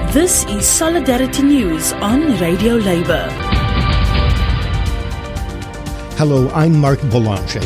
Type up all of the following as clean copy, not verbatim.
This is Solidarity News on Radio Labour. Hello, I'm Mark Boulanger.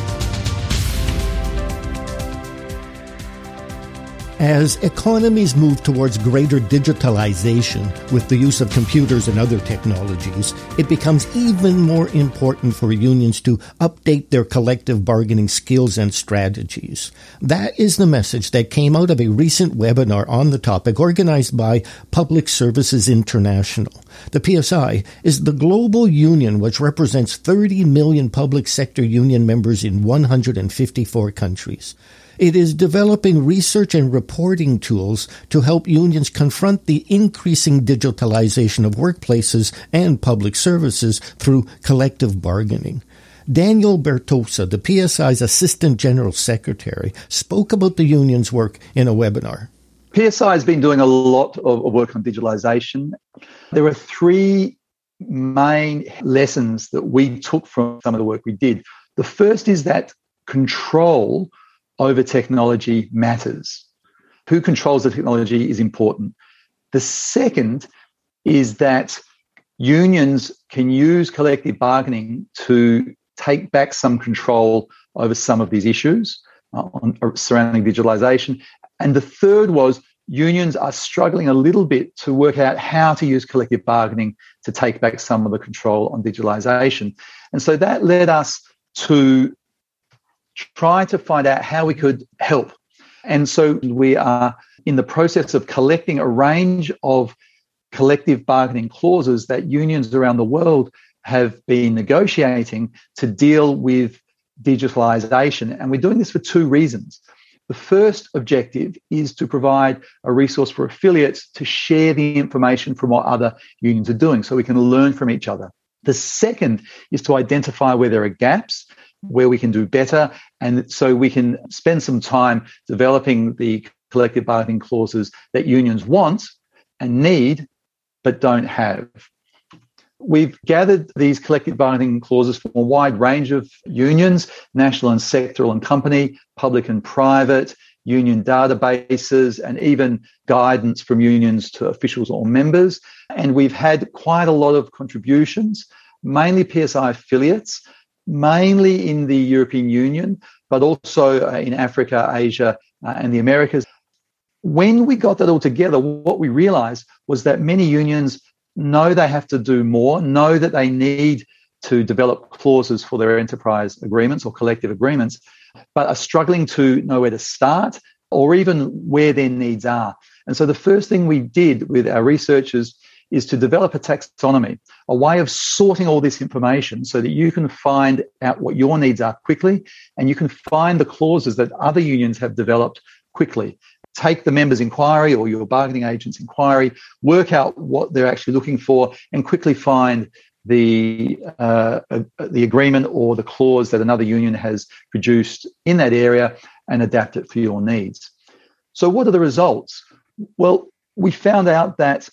As economies move towards greater digitalization with the use of computers and other technologies, it becomes even more important for unions to update their collective bargaining skills and strategies. That is the message that came out of a recent webinar on the topic organized by Public Services International. The PSI is the global union which represents 30 million public sector union members in 154 countries. It is developing research and reporting tools to help unions confront the increasing digitalization of workplaces and public services through collective bargaining. Daniel Bertosa, the PSI's Assistant General Secretary, spoke about the union's work in a webinar. PSI has been doing a lot of work on digitalization. There are three main lessons that we took from some of the work we did. The first is that control over technology matters. Who controls the technology is important. The second is that unions can use collective bargaining to take back some control over some of these issues surrounding digitalization. And the third was unions are struggling a little bit to work out how to use collective bargaining to take back some of the control on digitalization. And so that led us to try to find out how we could help. And so we are in the process of collecting a range of collective bargaining clauses that unions around the world have been negotiating to deal with digitalization. And we're doing this for two reasons. The first objective is to provide a resource for affiliates to share the information from what other unions are doing so we can learn from each other. The second is to identify where there are gaps, where we can do better, and so we can spend some time developing the collective bargaining clauses that unions want and need but don't have. We've gathered these collective bargaining clauses from a wide range of unions, national and sectoral and company, public and private, union databases, and even guidance from unions to officials or members. And we've had quite a lot of contributions, mainly PSI affiliates, mainly in the European Union, but also in Africa, Asia, and the Americas. When we got that all together, what we realized was that many unions know they have to do more, know that they need to develop clauses for their enterprise agreements or collective agreements, but are struggling to know where to start or even where their needs are. And so the first thing we did with our researchers is to develop a taxonomy, a way of sorting all this information so that you can find out what your needs are quickly and you can find the clauses that other unions have developed quickly. Take the members' inquiry or your bargaining agent's inquiry, work out what they're actually looking for and quickly find the agreement or the clause that another union has produced in that area and adapt it for your needs. So what are the results? Well, we found out that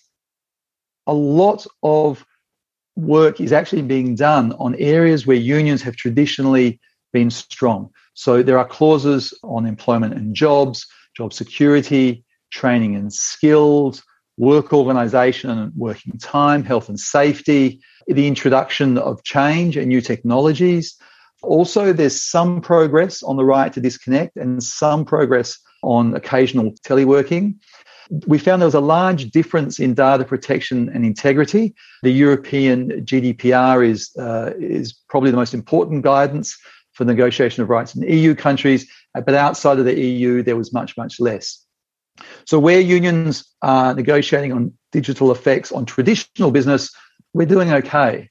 a lot of work is actually being done on areas where unions have traditionally been strong. So there are clauses on employment and jobs, job security, training and skills, work organisation and working time, health and safety, the introduction of change and new technologies. Also, there's some progress on the right to disconnect and some progress on occasional teleworking. We found there was a large difference in data protection and integrity. The European GDPR is probably the most important guidance for negotiation of rights in EU countries, but outside of the EU, there was much, much less. So where unions are negotiating on digital effects on traditional business, we're doing okay.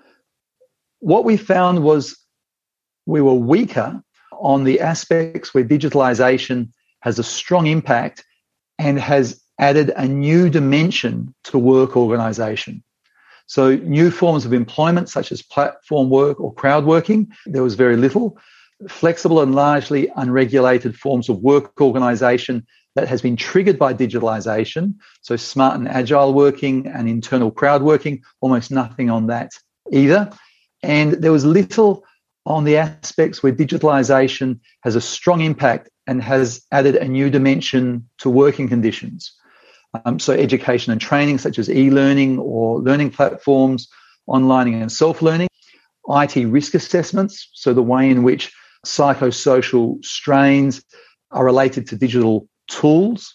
What we found was we were weaker on the aspects where digitalization has a strong impact and has added a new dimension to work organisation. So new forms of employment, such as platform work or crowd working, there was very little. Flexible and largely unregulated forms of work organisation that has been triggered by digitalisation, so smart and agile working and internal crowd working, almost nothing on that either. And there was little on the aspects where digitalisation has a strong impact and has added a new dimension to working conditions. So education and training such as e-learning or learning platforms, online and self-learning, IT risk assessments, so the way in which psychosocial strains are related to digital tools,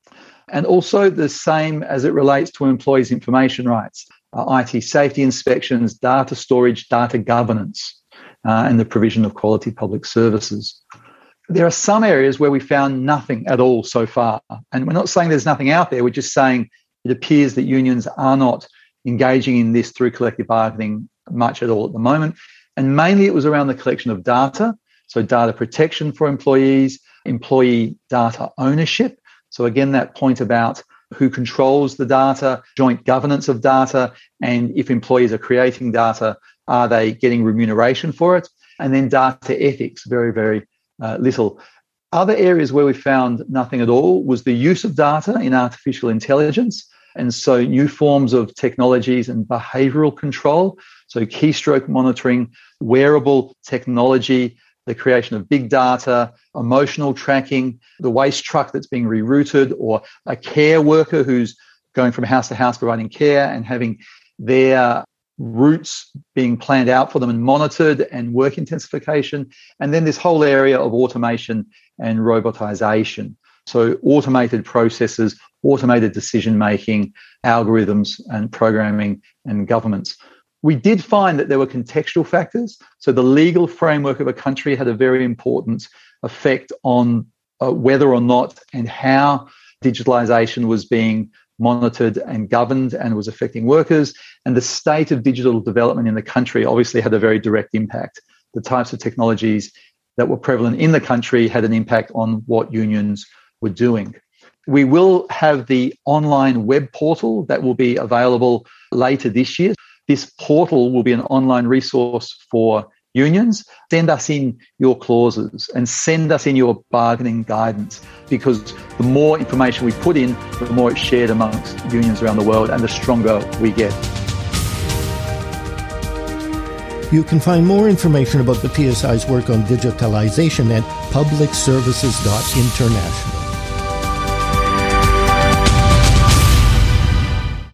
and also the same as it relates to employees' information rights, IT safety inspections, data storage, data governance, and the provision of quality public services. There are some areas where we found nothing at all so far. And we're not saying there's nothing out there. We're just saying it appears that unions are not engaging in this through collective bargaining much at all at the moment. And mainly it was around the collection of data. So data protection for employees, employee data ownership. So again, that point about who controls the data, joint governance of data, and if employees are creating data, are they getting remuneration for it? And then data ethics, very, very little. Other areas where we found nothing at all was the use of data in artificial intelligence. And so new forms of technologies and behavioral control. So keystroke monitoring, wearable technology, the creation of big data, emotional tracking, the waste truck that's being rerouted, or a care worker who's going from house to house providing care and having their routes being planned out for them and monitored, and work intensification. And then this whole area of automation and robotization. So automated processes, automated decision-making, algorithms and programming and governments. We did find that there were contextual factors. So the legal framework of a country had a very important effect on whether or not and how digitalization was being monitored and governed and was affecting workers. And the state of digital development in the country obviously had a very direct impact. The types of technologies that were prevalent in the country had an impact on what unions were doing. We will have the online web portal that will be available later this year. This portal will be an online resource for unions. Send us in your clauses and send us in your bargaining guidance, because the more information we put in, the more it's shared amongst unions around the world and the stronger we get. You can find more information about the PSI's work on digitalization at publicservices.international.